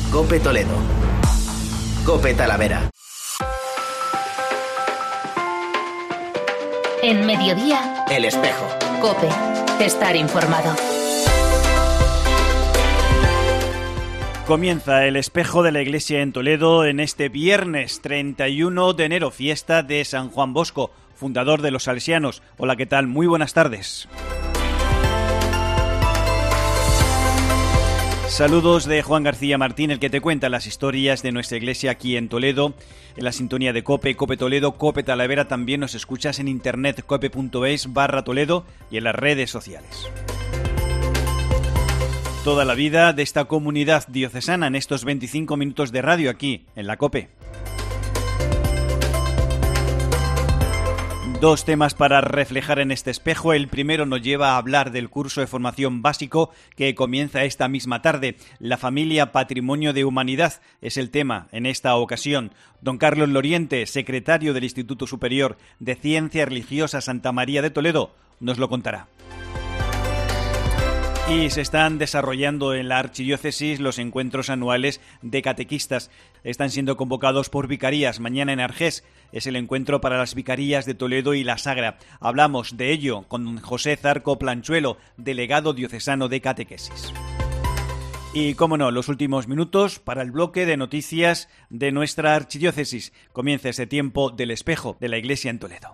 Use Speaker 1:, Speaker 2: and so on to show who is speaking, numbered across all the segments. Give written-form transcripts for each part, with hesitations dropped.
Speaker 1: COPE Toledo. COPE Talavera.
Speaker 2: En Mediodía,
Speaker 1: El Espejo.
Speaker 2: COPE. Estar informado.
Speaker 3: Comienza el Espejo de la Iglesia en Toledo en este viernes 31 de enero, fiesta de San Juan Bosco, fundador de los Salesianos. Hola, ¿qué tal? Muy buenas tardes. Saludos de Juan García Martín, el que te cuenta las historias de nuestra iglesia aquí en Toledo, en la sintonía de COPE, COPE Toledo, COPE Talavera. También nos escuchas en internet cope.es/Toledo y en las redes sociales. Toda la vida de esta comunidad diocesana en estos 25 minutos de radio aquí, en la COPE. Dos temas para reflejar en este espejo. El primero nos lleva a hablar del curso de formación básico que comienza esta misma tarde. La familia Patrimonio de Humanidad es el tema en esta ocasión. Don Carlos Loriente, secretario del Instituto Superior de Ciencia Religiosa Santa María de Toledo, nos lo contará. Y se están desarrollando en la archidiócesis los encuentros anuales de catequistas. Están siendo convocados por vicarías. Mañana en Argés es el encuentro para las vicarías de Toledo y La Sagra. Hablamos de ello con José Zarco Planchuelo, delegado diocesano de catequesis. Y, cómo no, los últimos minutos para el bloque de noticias de nuestra archidiócesis. Comienza este tiempo del Espejo de la Iglesia en Toledo.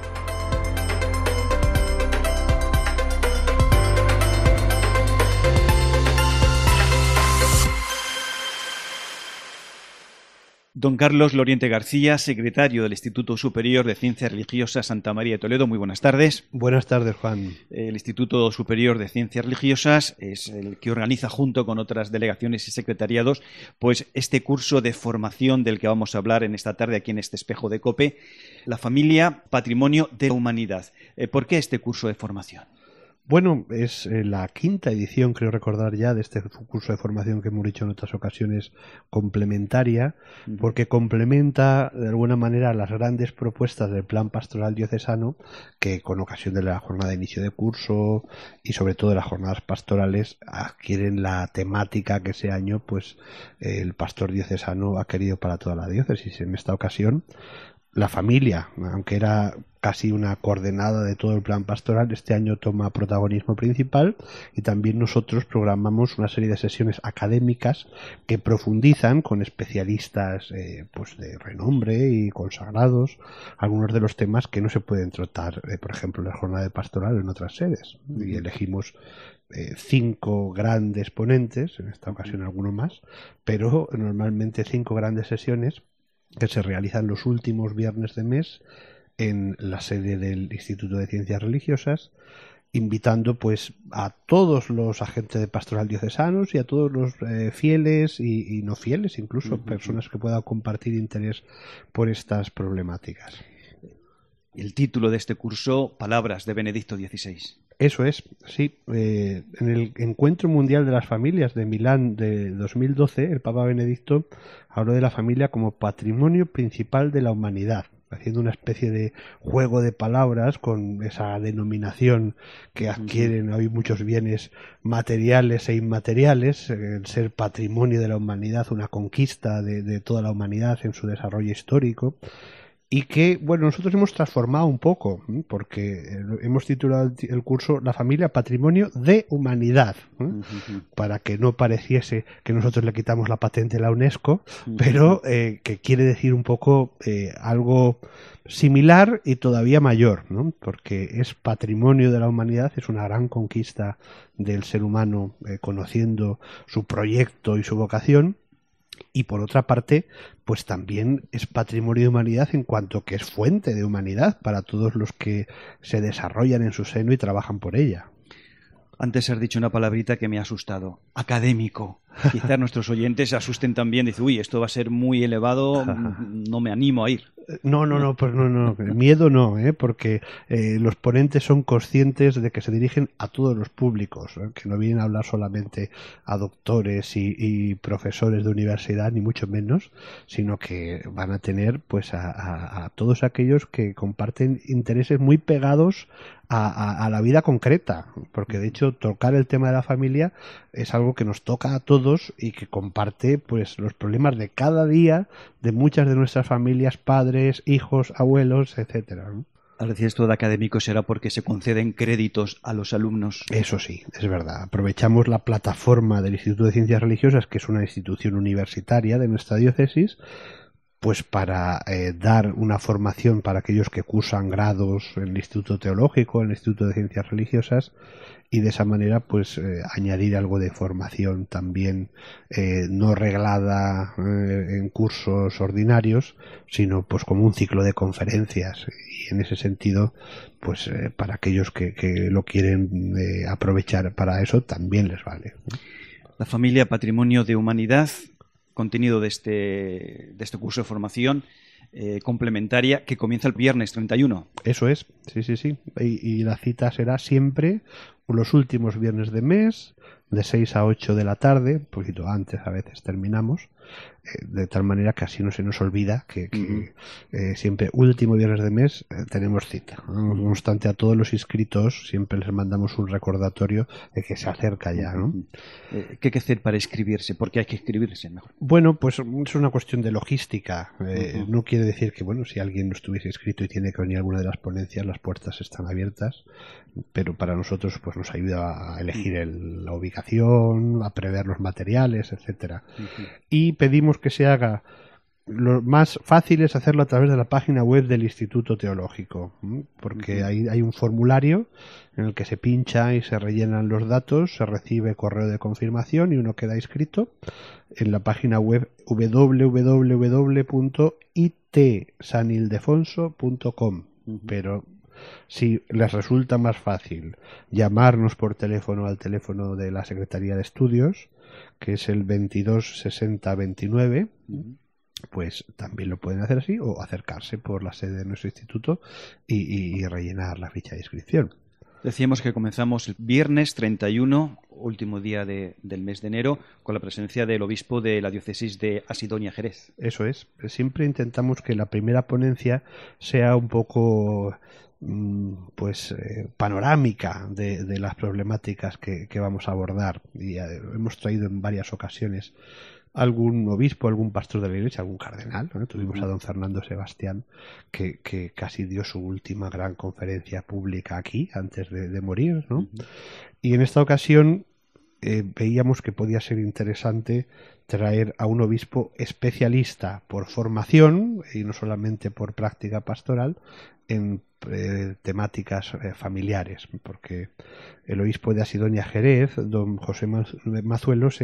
Speaker 3: Don Carlos Loriente García, secretario del Instituto Superior de Ciencia Religiosa Santa María de Toledo. Muy buenas tardes.
Speaker 4: Buenas tardes, Juan.
Speaker 3: El Instituto Superior de Ciencias Religiosas es el que organiza, junto con otras delegaciones y secretariados, pues este curso de formación del que vamos a hablar en esta tarde aquí en este espejo de COPE, la familia Patrimonio de la Humanidad. ¿Por qué este curso de formación?
Speaker 4: Bueno, es la quinta edición, creo recordar ya, de este curso de formación que hemos dicho en otras ocasiones, complementaria, porque complementa de alguna manera las grandes propuestas del plan pastoral diocesano que con ocasión de la jornada de inicio de curso y sobre todo de las jornadas pastorales adquieren la temática que ese año pues el pastor diocesano ha querido para toda la diócesis. En esta ocasión la familia, aunque era casi una coordenada de todo el plan pastoral, este año toma protagonismo principal y también nosotros programamos una serie de sesiones académicas que profundizan con especialistas pues de renombre y consagrados algunos de los temas que no se pueden tratar, por ejemplo, en la jornada de pastoral en otras sedes. Y elegimos 5 grandes ponentes, en esta ocasión alguno más, pero normalmente 5 grandes sesiones que se realizan los últimos viernes de mes en la sede del Instituto de Ciencias Religiosas, invitando pues a todos los agentes de pastoral diocesanos y a todos los fieles y no fieles, incluso personas que puedan compartir interés por estas problemáticas.
Speaker 3: El título de este curso, Palabras de Benedicto XVI.
Speaker 4: Eso es, sí. En el Encuentro Mundial de las Familias de Milán de 2012, el Papa Benedicto habló de la familia como patrimonio principal de la humanidad, haciendo una especie de juego de palabras con esa denominación que adquieren hoy muchos bienes materiales e inmateriales, el ser patrimonio de la humanidad, una conquista de toda la humanidad en su desarrollo histórico. Y que, bueno, nosotros hemos transformado un poco, porque hemos titulado el curso La familia Patrimonio de Humanidad, para que no pareciese que nosotros le quitamos la patente a la UNESCO, pero que quiere decir un poco algo similar y todavía mayor, ¿no? Porque es patrimonio de la humanidad, es una gran conquista del ser humano conociendo su proyecto y su vocación. Y por otra parte, pues también es patrimonio de humanidad en cuanto que es fuente de humanidad para todos los que se desarrollan en su seno y trabajan por ella.
Speaker 3: Antes has dicho una palabrita que me ha asustado. Académico. Quizás nuestros oyentes se asusten también. Dicen, uy, esto va a ser muy elevado, no me animo a ir.
Speaker 4: No, pues no. Miedo no, porque los ponentes son conscientes de que se dirigen a todos los públicos, que no vienen a hablar solamente a doctores y profesores de universidad, ni mucho menos, sino que van a tener pues a todos aquellos que comparten intereses muy pegados a la vida concreta, porque de hecho tocar el tema de la familia es algo que nos toca a todos todos y que comparte pues los problemas de cada día de muchas de nuestras familias, padres, hijos, abuelos, etcétera, ¿no?
Speaker 3: Al decir esto de académico será porque se conceden créditos a los alumnos.
Speaker 4: Eso sí, es verdad. Aprovechamos la plataforma del Instituto de Ciencias Religiosas, que es una institución universitaria de nuestra diócesis, pues para dar una formación para aquellos que cursan grados en el Instituto Teológico, en el Instituto de Ciencias Religiosas, y de esa manera pues añadir algo de formación también no reglada en cursos ordinarios, sino pues como un ciclo de conferencias, y en ese sentido pues para aquellos que lo quieren aprovechar para eso también les vale.
Speaker 3: La familia Patrimonio de Humanidad, contenido de este curso de formación complementaria que comienza el viernes 31.
Speaker 4: Eso es, sí. Y la cita será siempre los últimos viernes de mes, de 6 a 8 de la tarde, un poquito antes a veces terminamos, de tal manera que así no se nos olvida que siempre último viernes de mes tenemos cita. No obstante, a todos los inscritos siempre les mandamos un recordatorio de que se acerca ya, ¿no?
Speaker 3: ¿Qué hay que hacer para inscribirse? ¿Por qué hay que inscribirse mejor?
Speaker 4: Bueno, pues es una cuestión de logística. No quiere decir que, bueno, si alguien no estuviese inscrito y tiene que venir a alguna de las ponencias, las puertas están abiertas, pero para nosotros pues nos ayuda a elegir la ubicación, a prever los materiales, etcétera. Y pedimos que se haga. Lo más fácil es hacerlo a través de la página web del Instituto Teológico, porque hay un formulario en el que se pincha y se rellenan los datos, se recibe correo de confirmación y uno queda inscrito en la página web www.itsanildefonso.com. Pero si les resulta más fácil llamarnos por teléfono al teléfono de la Secretaría de Estudios, que es el 22 60 29, pues también lo pueden hacer así, o acercarse por la sede de nuestro instituto y rellenar la ficha de inscripción.
Speaker 3: Decíamos que comenzamos el viernes 31, último día del mes de enero, con la presencia del obispo de la diócesis de Asidonia Jerez.
Speaker 4: Eso es. Siempre intentamos que la primera ponencia sea un poco panorámica de las problemáticas que vamos a abordar, y hemos traído en varias ocasiones algún obispo, algún pastor de la iglesia, algún cardenal, ¿no? Tuvimos a don Fernando Sebastián que casi dio su última gran conferencia pública aquí antes de morir, ¿no? Y en esta ocasión veíamos que podía ser interesante traer a un obispo especialista por formación y no solamente por práctica pastoral en temáticas familiares, porque el obispo de Asidonia Jerez, don José Mazuelos,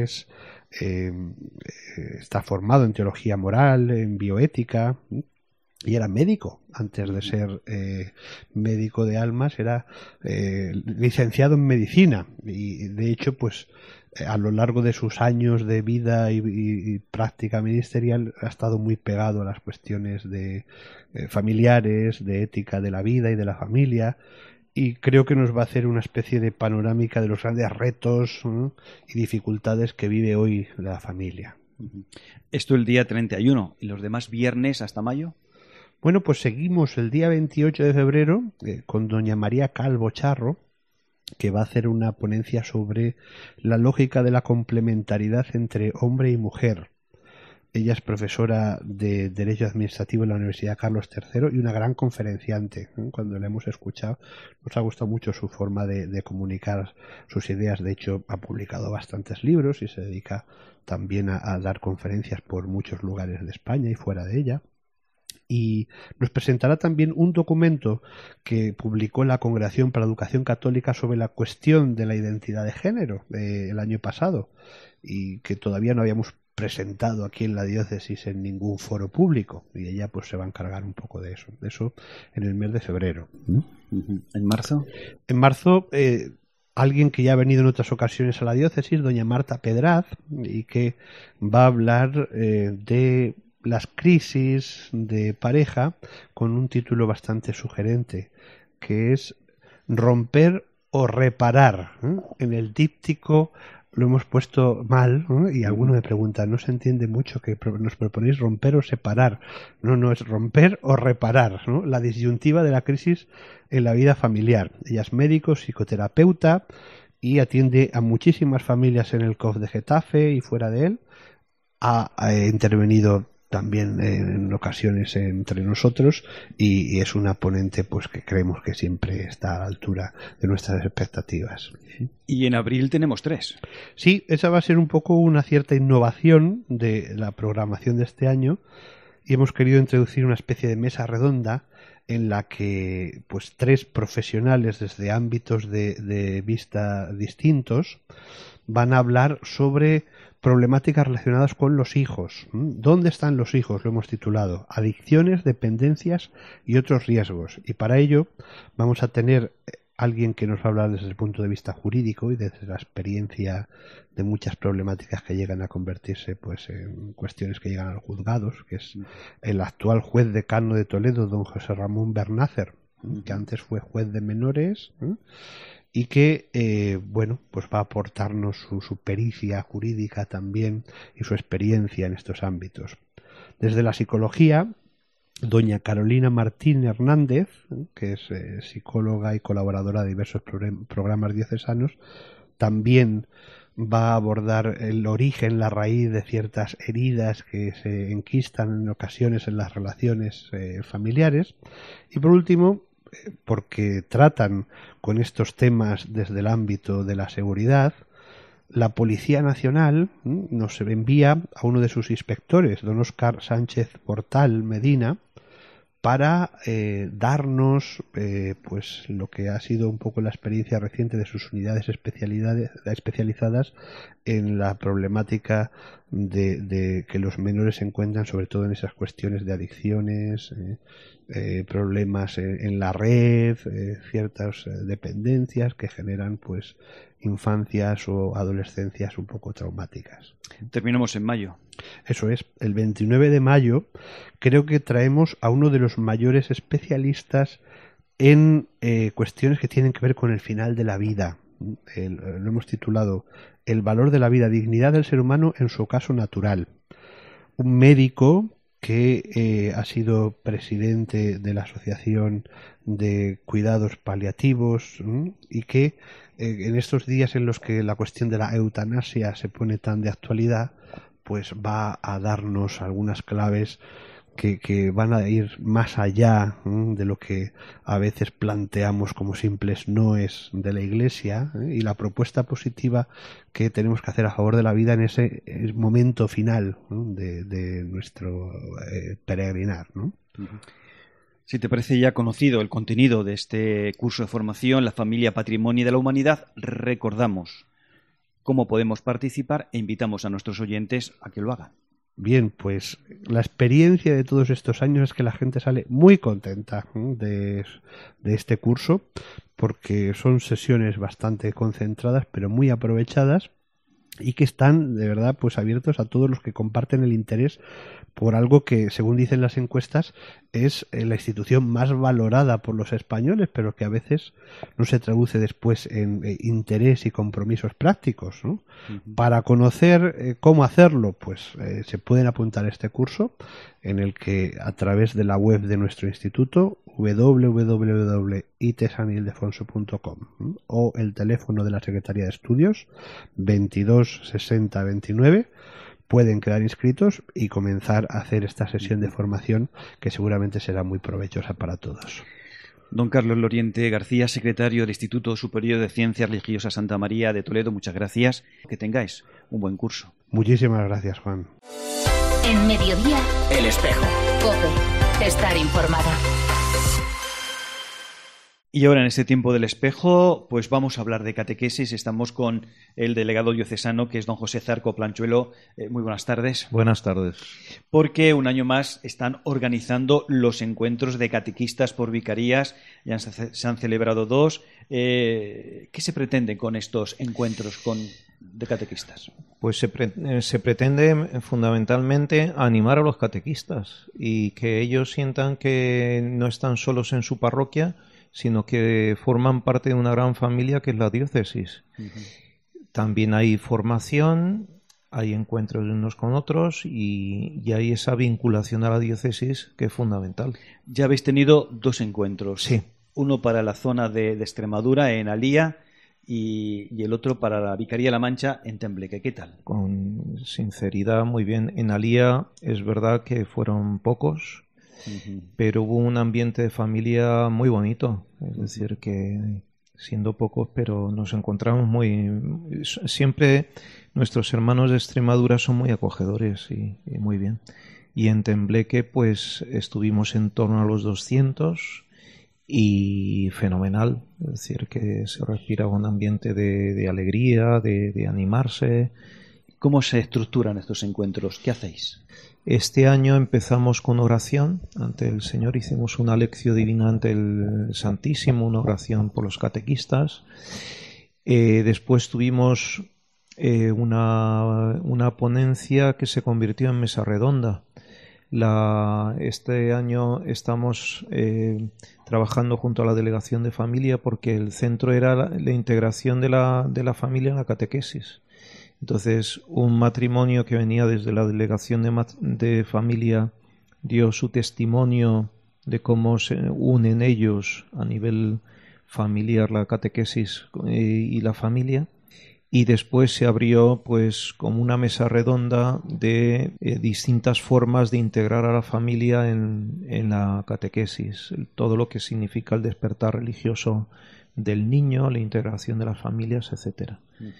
Speaker 4: está formado en teología moral, en bioética, y era médico. Antes de ser médico de almas era licenciado en medicina, y de hecho pues a lo largo de sus años de vida y práctica ministerial ha estado muy pegado a las cuestiones de familiares, de ética de la vida y de la familia, y creo que nos va a hacer una especie de panorámica de los grandes retos y dificultades que vive hoy la familia.
Speaker 3: Esto el día 31, ¿y los demás viernes hasta mayo?
Speaker 4: Bueno, pues seguimos el día 28 de febrero con doña María Calvo Charro, que va a hacer una ponencia sobre la lógica de la complementariedad entre hombre y mujer. Ella es profesora de Derecho Administrativo en la Universidad Carlos III y una gran conferenciante. Cuando la hemos escuchado nos ha gustado mucho su forma de comunicar sus ideas. De hecho, ha publicado bastantes libros y se dedica también a dar conferencias por muchos lugares de España y fuera de ella. Y nos presentará también un documento que publicó la Congregación para la Educación Católica sobre la cuestión de la identidad de género el año pasado, y que todavía no habíamos presentado aquí en la diócesis en ningún foro público, y ella pues se va a encargar un poco de eso en el mes de febrero.
Speaker 3: ¿En marzo?
Speaker 4: En marzo alguien que ya ha venido en otras ocasiones a la diócesis, doña Marta Pedraz, y que va a hablar de las crisis de pareja con un título bastante sugerente, que es romper o reparar. En el díptico lo hemos puesto mal, y alguno me pregunta, no se entiende mucho que nos proponéis romper o separar. No, es romper o reparar, ¿no? La disyuntiva de la crisis en la vida familiar. Ella es médico, psicoterapeuta, y atiende a muchísimas familias en el COF de Getafe y fuera de él. Ha intervenido también en ocasiones entre nosotros y es una ponente pues que creemos que siempre está a la altura de nuestras expectativas.
Speaker 3: Y en abril tenemos 3.
Speaker 4: Sí, esa va a ser un poco una cierta innovación de la programación de este año y hemos querido introducir una especie de mesa redonda en la que pues 3 profesionales desde ámbitos de vista distintos van a hablar sobre problemáticas relacionadas con los hijos. ¿Dónde están los hijos? Lo hemos titulado Adicciones, dependencias y otros riesgos. Y para ello vamos a tener alguien que nos va a hablar desde el punto de vista jurídico y desde la experiencia de muchas problemáticas que llegan a convertirse pues en cuestiones que llegan a los juzgados, que es el actual juez decano de Toledo, don José Ramón Bernácer, que antes fue juez de menores, y que bueno, pues va a aportarnos su pericia jurídica también y su experiencia en estos ámbitos. Desde la psicología, doña Carolina Martín Hernández, que es psicóloga y colaboradora de diversos programas diocesanos, también va a abordar el origen, la raíz de ciertas heridas que se enquistan en ocasiones en las relaciones familiares. Y por último, porque tratan con estos temas desde el ámbito de la seguridad, la Policía Nacional nos envía a uno de sus inspectores, don Óscar Sánchez Portal Medina, para darnos pues lo que ha sido un poco la experiencia reciente de sus unidades especializadas en la problemática de que los menores se encuentran, sobre todo en esas cuestiones de adicciones, problemas en la red, ciertas dependencias que generan pues infancias o adolescencias un poco traumáticas.
Speaker 3: Terminamos en mayo.
Speaker 4: Eso es, el 29 de mayo creo que traemos a uno de los mayores especialistas en cuestiones que tienen que ver con el final de la vida. Lo hemos titulado El valor de la vida, dignidad del ser humano en su ocaso natural. Un médico que ha sido presidente de la Asociación de Cuidados Paliativos y que en estos días en los que la cuestión de la eutanasia se pone tan de actualidad, pues va a darnos algunas claves que van a ir más allá de lo que a veces planteamos como simples noes de la Iglesia, y la propuesta positiva que tenemos que hacer a favor de la vida en ese momento final de nuestro peregrinar, ¿no?
Speaker 3: Si te parece ya conocido el contenido de este curso de formación, La familia, patrimonio de la humanidad, recordamos cómo podemos participar e invitamos a nuestros oyentes a que lo hagan.
Speaker 4: Bien, pues la experiencia de todos estos años es que la gente sale muy contenta de este curso, porque son sesiones bastante concentradas pero muy aprovechadas y que están de verdad pues abiertos a todos los que comparten el interés por algo que, según dicen las encuestas, es la institución más valorada por los españoles, pero que a veces no se traduce después en interés y compromisos prácticos, ¿no? Para conocer cómo hacerlo, pues se pueden apuntar a este curso, en el que a través de la web de nuestro instituto, www.itesanildefonso.com, o el teléfono de la Secretaría de Estudios, 22 60 29, pueden quedar inscritos y comenzar a hacer esta sesión de formación que seguramente será muy provechosa para todos.
Speaker 3: Don Carlos Loriente García, secretario del Instituto Superior de Ciencias Religiosas Santa María de Toledo, muchas gracias. Que tengáis un buen curso.
Speaker 4: Muchísimas gracias, Juan.
Speaker 2: En Mediodía,
Speaker 1: El Espejo.
Speaker 2: COPE. Estar informado.
Speaker 3: Y ahora, en este tiempo del espejo, pues vamos a hablar de catequesis. Estamos con el delegado diocesano, que es don José Zarco Planchuelo. Muy buenas tardes.
Speaker 5: Buenas tardes.
Speaker 3: Porque un año más están organizando los encuentros de catequistas por vicarías. Ya se han celebrado 2. ¿Qué se pretende con estos encuentros de catequistas?
Speaker 5: Pues se pretende fundamentalmente animar a los catequistas y que ellos sientan que no están solos en su parroquia, sino que forman parte de una gran familia que es la diócesis. También hay formación, hay encuentros de unos con otros y hay esa vinculación a la diócesis que es fundamental.
Speaker 3: Ya habéis tenido 2 encuentros.
Speaker 5: Sí.
Speaker 3: Uno para la zona de Extremadura, en Alía, y el otro para la Vicaría de la Mancha en Tembleque. ¿Qué tal?
Speaker 5: Con sinceridad, muy bien. En Alía es verdad que fueron pocos, pero hubo un ambiente de familia muy bonito. Es decir, que siendo pocos, pero nos encontramos siempre nuestros hermanos de Extremadura son muy acogedores y muy bien. Y en Tembleque pues estuvimos en torno a los 200 y fenomenal. Es decir, que se respira un ambiente de alegría, de animarse.
Speaker 3: ¿Cómo se estructuran estos encuentros? ¿Qué hacéis?
Speaker 5: Este año empezamos con oración ante el Señor, hicimos una lección divina ante el Santísimo, una oración por los catequistas. Después tuvimos una ponencia que se convirtió en mesa redonda. Este año estamos trabajando junto a la Delegación de Familia porque el centro era la integración de la familia en la catequesis. Entonces, un matrimonio que venía desde la Delegación de Familia dio su testimonio de cómo se unen ellos a nivel familiar la catequesis y la familia. Y después se abrió pues como una mesa redonda de distintas formas de integrar a la familia en la catequesis, todo lo que significa el despertar religioso del niño, la integración de las familias, etcétera.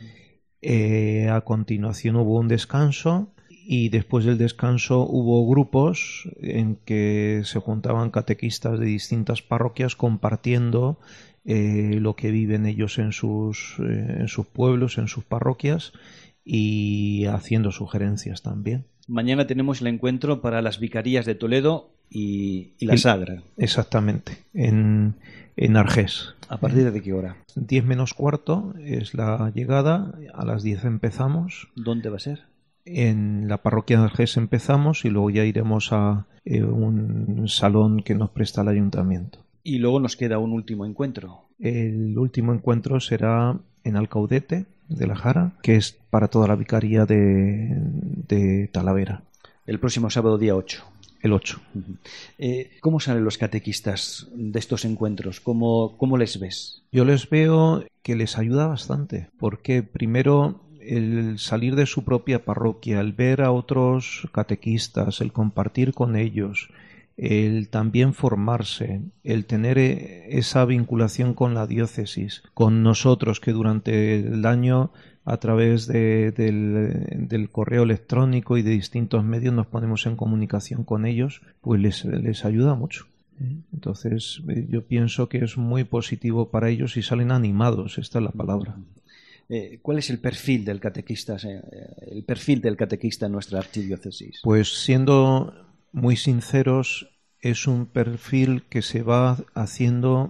Speaker 5: A continuación hubo un descanso y después del descanso hubo grupos en que se juntaban catequistas de distintas parroquias compartiendo lo que viven ellos en sus pueblos, en sus parroquias y haciendo sugerencias también.
Speaker 3: Mañana tenemos el encuentro para las Vicarías de Toledo y la Sagra.
Speaker 5: Exactamente, en Argés.
Speaker 3: ¿A partir de qué hora?
Speaker 5: 10 menos cuarto es la llegada, a las 10 empezamos.
Speaker 3: ¿Dónde va a ser?
Speaker 5: En la parroquia de Argés empezamos y luego ya iremos a un salón que nos presta el ayuntamiento.
Speaker 3: Y luego nos queda un último encuentro.
Speaker 5: El último encuentro será en Alcaudete de la Jara, que es para toda la vicaría de Talavera.
Speaker 3: El próximo sábado, día 8.
Speaker 5: El 8.
Speaker 3: ¿Cómo salen los catequistas de estos encuentros? ¿Cómo les ves?
Speaker 5: Yo les veo que les ayuda bastante, porque primero el salir de su propia parroquia, el ver a otros catequistas, el compartir con ellos, el también formarse, el tener esa vinculación con la diócesis, con nosotros que durante el año a través del correo electrónico y de distintos medios nos ponemos en comunicación con ellos, pues les ayuda mucho. Entonces yo pienso que es muy positivo para ellos y salen animados, esta es la palabra.
Speaker 3: ¿Cuál es el perfil del catequista, en nuestra archidiócesis?
Speaker 5: Pues siendo muy sinceros, es un perfil que se van haciendo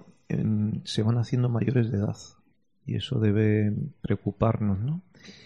Speaker 5: mayores de edad. Y eso debe preocuparnos, ¿no?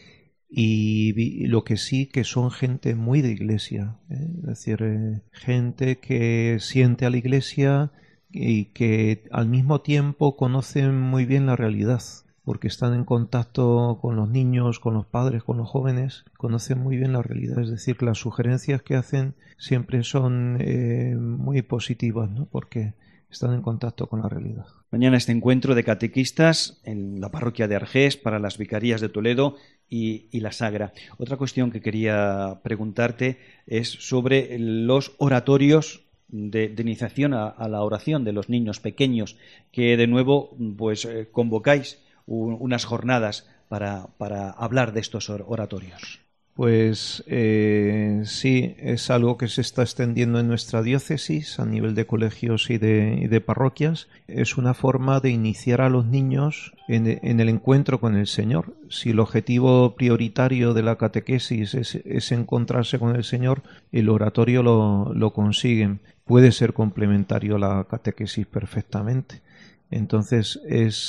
Speaker 5: Y lo que sí, que son gente muy de iglesia, es decir, gente que siente a la iglesia y que al mismo tiempo conocen muy bien la realidad, porque están en contacto con los niños, con los padres, con los jóvenes, conocen muy bien la realidad. Es decir, las sugerencias que hacen siempre son muy positivas, ¿no? Porque están en contacto con la realidad.
Speaker 3: Mañana este encuentro de catequistas en la parroquia de Argés para las Vicarías de Toledo y la Sagra. Otra cuestión que quería preguntarte es sobre los oratorios de iniciación a la oración de los niños pequeños, que de nuevo pues convocáis unas jornadas para hablar de estos oratorios.
Speaker 5: Pues sí, es algo que se está extendiendo en nuestra diócesis a nivel de colegios y de parroquias. Es una forma de iniciar a los niños en el encuentro con el Señor. Si el objetivo prioritario de la catequesis es encontrarse con el Señor, el oratorio lo consiguen. Puede ser complementario a la catequesis perfectamente. Entonces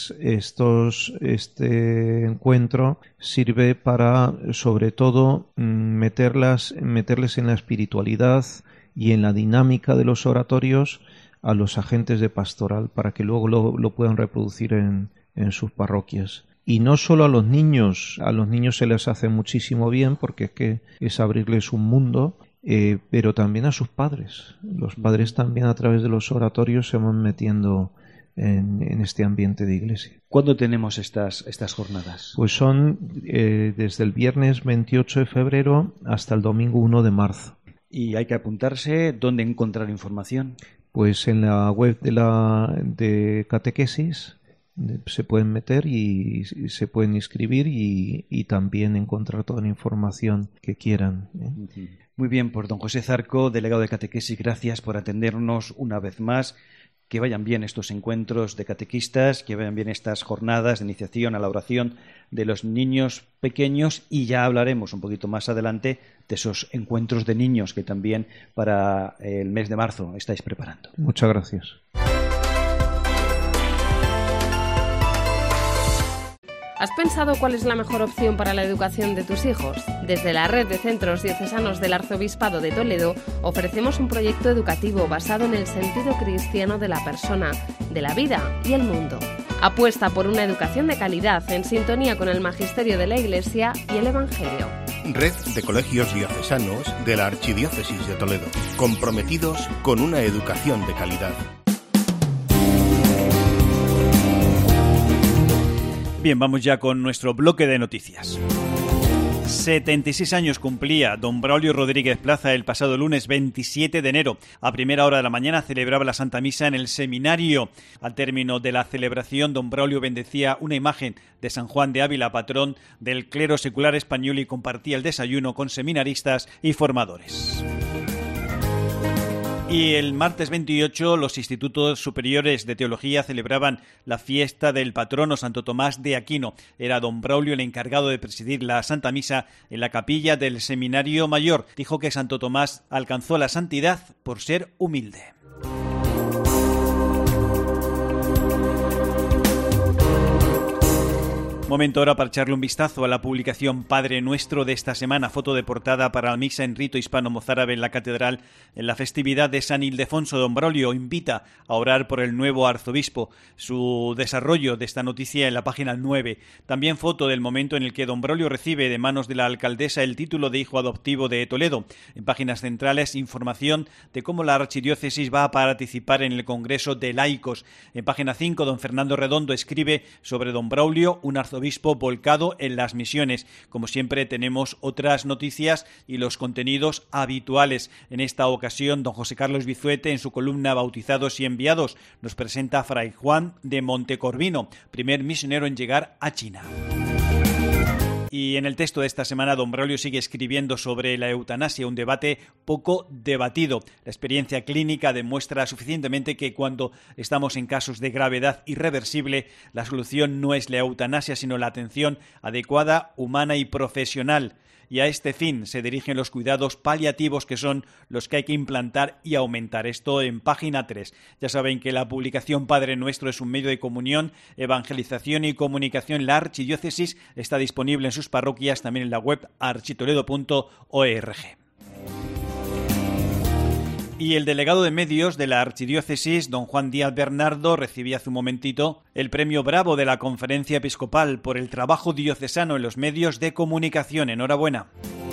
Speaker 5: este encuentro sirve para, sobre todo, meterles en la espiritualidad y en la dinámica de los oratorios a los agentes de pastoral para que luego lo puedan reproducir en sus parroquias. Y no solo a los niños se les hace muchísimo bien porque es abrirles un mundo, pero también a sus padres. Los padres también a través de los oratorios se van metiendo en este ambiente de iglesia.
Speaker 3: ¿Cuándo tenemos estas jornadas?
Speaker 5: Pues son desde el viernes 28 de febrero hasta el domingo 1 de marzo.
Speaker 3: ¿Y hay que apuntarse? ¿Dónde encontrar información?
Speaker 5: Pues en la web de catequesis se pueden meter y se pueden inscribir y también encontrar toda la información que quieran.
Speaker 3: Muy bien, pues don José Zarco, delegado de catequesis, gracias por atendernos una vez más. Que vayan bien estos encuentros de catequistas, que vayan bien estas jornadas de iniciación a la oración de los niños pequeños, y ya hablaremos un poquito más adelante de esos encuentros de niños que también para el mes de marzo estáis preparando.
Speaker 5: Muchas gracias.
Speaker 6: ¿Has pensado cuál es la mejor opción para la educación de tus hijos? Desde la Red de Centros Diocesanos del Arzobispado de Toledo ofrecemos un proyecto educativo basado en el sentido cristiano de la persona, de la vida y el mundo. Apuesta por una educación de calidad en sintonía con el magisterio de la Iglesia y el Evangelio.
Speaker 7: Red de Colegios Diocesanos de la Archidiócesis de Toledo, comprometidos con una educación de calidad.
Speaker 3: Bien, vamos ya con nuestro bloque de noticias. 76 años cumplía don Braulio Rodríguez Plaza el pasado lunes 27 de enero. A primera hora de la mañana celebraba la Santa Misa en el seminario. Al término de la celebración, don Braulio bendecía una imagen de San Juan de Ávila, patrón del clero secular español, y compartía el desayuno con seminaristas y formadores. Y el martes 28 los institutos superiores de teología celebraban la fiesta del patrono Santo Tomás de Aquino. Era don Braulio el encargado de presidir la Santa Misa en la capilla del Seminario Mayor. Dijo que Santo Tomás alcanzó la santidad por ser humilde. Momento ahora para echarle un vistazo a la publicación Padre Nuestro de esta semana. Foto de portada para la misa en rito hispano-mozárabe en la catedral en la festividad de San Ildefonso. Don Braulio invita a orar por el nuevo arzobispo. Su desarrollo de esta noticia en la página 9. También foto del momento en el que don Braulio recibe de manos de la alcaldesa el título de hijo adoptivo de Toledo. En páginas centrales, información de cómo la archidiócesis va a participar en el Congreso de Laicos. En página 5, don Fernando Redondo escribe sobre don Braulio, un arzobispo volcado en las misiones. Como siempre, tenemos otras noticias y los contenidos habituales. En esta ocasión, don José Carlos Bizuete, en su columna Bautizados y Enviados, nos presenta a Fray Juan de Montecorvino, primer misionero en llegar a China. Y en el texto de esta semana, don Braulio sigue escribiendo sobre la eutanasia, un debate poco debatido. La experiencia clínica demuestra suficientemente que cuando estamos en casos de gravedad irreversible, la solución no es la eutanasia, sino la atención adecuada, humana y profesional. Y a este fin se dirigen los cuidados paliativos, que son los que hay que implantar y aumentar. Esto en página 3. Ya saben que la publicación Padre Nuestro es un medio de comunión, evangelización y comunicación. La archidiócesis está disponible en sus parroquias, también en la web architoledo.org. Y el delegado de medios de la archidiócesis, don Juan Díaz Bernardo, recibía hace un momentito el premio Bravo de la Conferencia Episcopal por el trabajo diocesano en los medios de comunicación. Enhorabuena.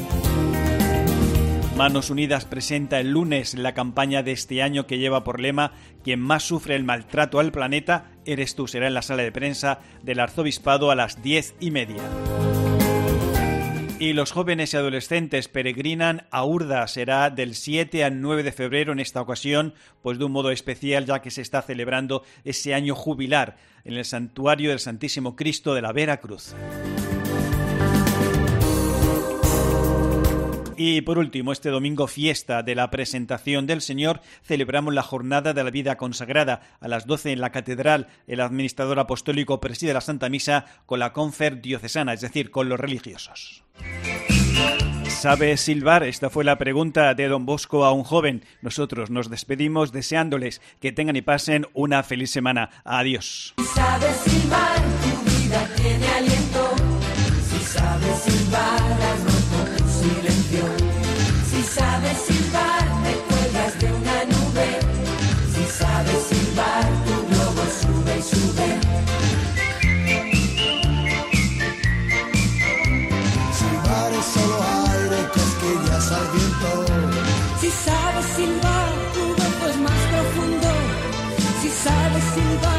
Speaker 3: Manos Unidas presenta el lunes la campaña de este año que lleva por lema "Quien más sufre el maltrato al planeta eres tú". Será en la sala de prensa del Arzobispado a las 10:30. Y los jóvenes y adolescentes peregrinan a Urda. Será del 7 al 9 de febrero en esta ocasión, pues de un modo especial, ya que se está celebrando ese año jubilar en el Santuario del Santísimo Cristo de la Vera Cruz. Y por último, este domingo, fiesta de la Presentación del Señor, celebramos la Jornada de la Vida Consagrada. A las 12 en la Catedral, el administrador apostólico preside la Santa Misa con la confer diocesana, es decir, con los religiosos. ¿Sabes silbar? Esta fue la pregunta de don Bosco a un joven. Nosotros nos despedimos deseándoles que tengan y pasen una feliz semana. Adiós.
Speaker 8: Si sabes silbar, tu vida tiene aliento. Si sabes silbar, has roto tu silencio. Si sabes silbar, te cuelgas de una nube. Si sabes silbar, tu globo sube y sube. Silbar es solo aire, cosquillas al viento. Si sabes silbar, tu gozo es más profundo. Si sabes silbar,